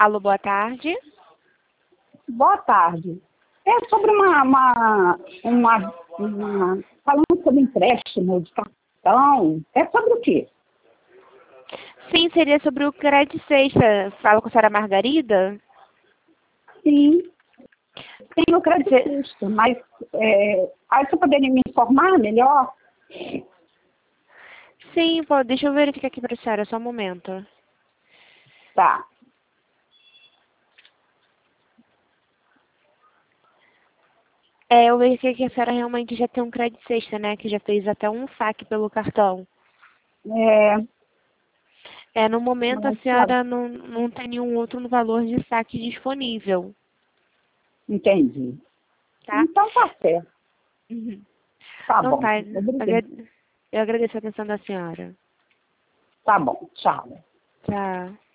Alô, boa tarde. Boa tarde. É sobre falando sobre empréstimo de cartão. É sobre o quê? Sim, seria sobre o Crédito Sexta. Fala com a senhora Margarida? Sim, tenho crédito, mas aí você poderia me informar melhor? Sim, pô, deixa eu verificar aqui para a senhora, só um momento. Tá. Eu verifiquei que a senhora realmente já tem um Crédito Sexta, né? Que já fez até um saque pelo cartão. É, No momento a mas, claro, senhora não tem nenhum outro valor de saque disponível, entendi. tá? Então tá certo. Uhum. Tá Então bom. tá, Obrigada. eu agradeço a atenção da senhora. Tá bom. Tchau. Tchau.